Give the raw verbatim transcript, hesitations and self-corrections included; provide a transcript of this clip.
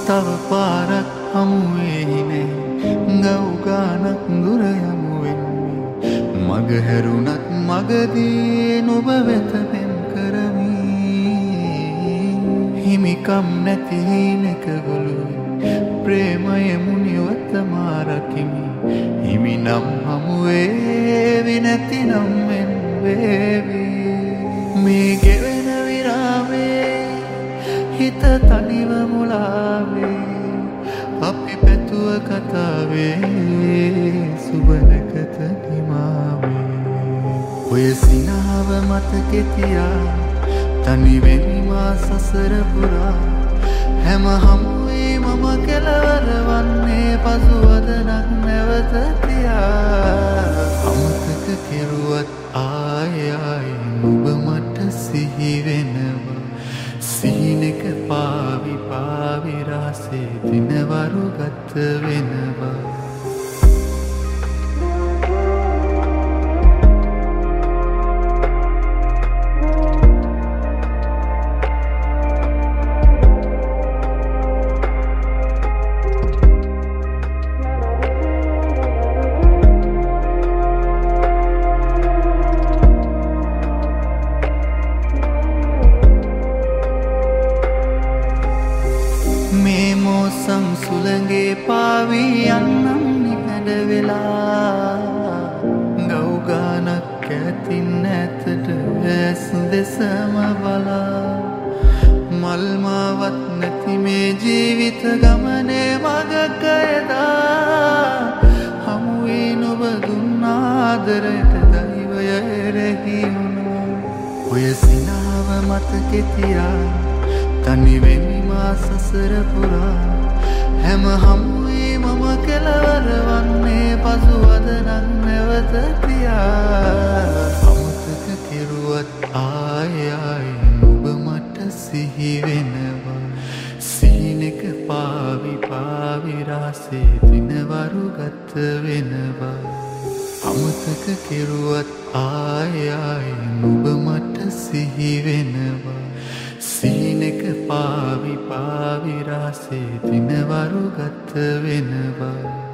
තව පාරක් හමුවෙයි නෑ ගව් ගානක් දුර යමු වෙන්නේ මග හැරුණත් මගදී නුඹ වෙත පෙම් කරමි හිමිකම් නැති හිනක ගොළුයි ප්‍රේමය මුනිවත මාරකිමි හිමි නම් හමුවේවි නැතිනම් මෙන් වේවි මේ ගෙවෙන විරාමේ හිත තනිව මුලාවේ අපි පැතුව කතාවේ සුබනකත නිමාවේ ඔය සිනාව මතකෙ තියා තනිවෙමි මා සසර පුරා හැම හමුවේ මම කෙලවර වන්නේ පසුවදනක් නැවත තියා අමතක කෙරුවත් ආය ආය නුඹ මට සිහි වෙනවා සීනක පාවි පාවි රාසේ දිනවරු ගත වෙනවා මේ මෝසම් සුළඟේ පාවී යන්නම් නිහඬ වෙලා ගව් ගානක් ඇතින් ඇතට ඇසු දෙසම බලා මල් මාවත් නැති මේ ජීවිත ගමනේ මගක එදා හමුවී නුඹ දුන් ආදරයට දෛවය එරෙහි වුණා ඔය සිනාව මතකෙ තියා තනිවෙමි මා සසර පුරා හැම හමුවේ මම කෙලවර වන්නේ පසුවදනක් නැවත තියා අමතක කෙරුවත් ආය ආය නුඹ මට සිහි වෙනවා සීනක පාවි පාවි රාසේ දිනවරු ගත වෙනවා අමතක කෙරුවත් ආය ආය නුඹ මට සිහි වෙනවා සීනක පාවි පාවි රාසේ දිනවරු ගත වෙනවා